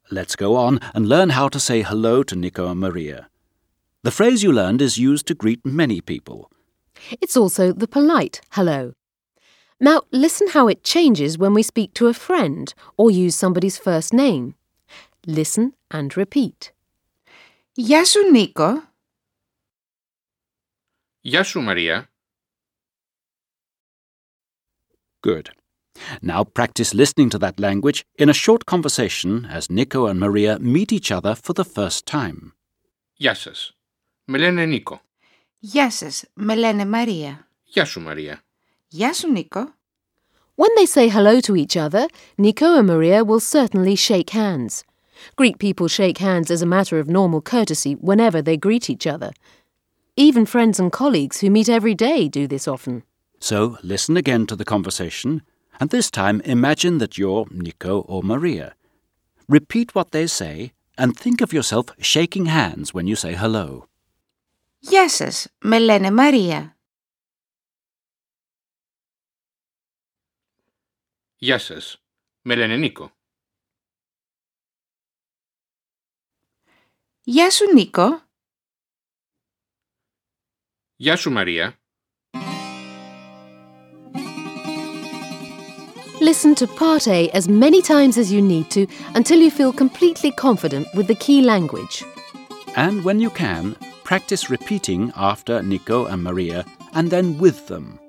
Let's go on and learn how to say hello to Nico and Maria. The phrase you learned is used to greet many people. It's also the polite hello. Now listen how it changes when we speak to a friend or use somebody's first name. Listen and repeat. Γεια σου, Νίκο. Γεια σου, Maria. Good. Now practice listening to that language in a short conversation as Nico and Maria meet each other for the first time. Γεια σας. Με λένε Νίκο. Γεια σας, με λένε Μαρία. Γεια σου, Maria. Γεια σου, Νίκο. When they say hello to each other, Nico and Maria will certainly shake hands. Greek people shake hands as a matter of normal courtesy whenever they greet each other. Even friends and colleagues who meet every day do this often. So listen again to the conversation, and this time imagine that you're Nico or Maria. Repeat what they say and think of yourself shaking hands when you say hello. Γεια σας, με λένε Μαρία. Γεια σας. Με λένε Νίκο. Γεια σου, Νίκο. Γεια σου, Maria. Listen to Part A as many times as you need to until you feel completely confident with the key language. And when you can, practice repeating after Nico and Maria and then with them.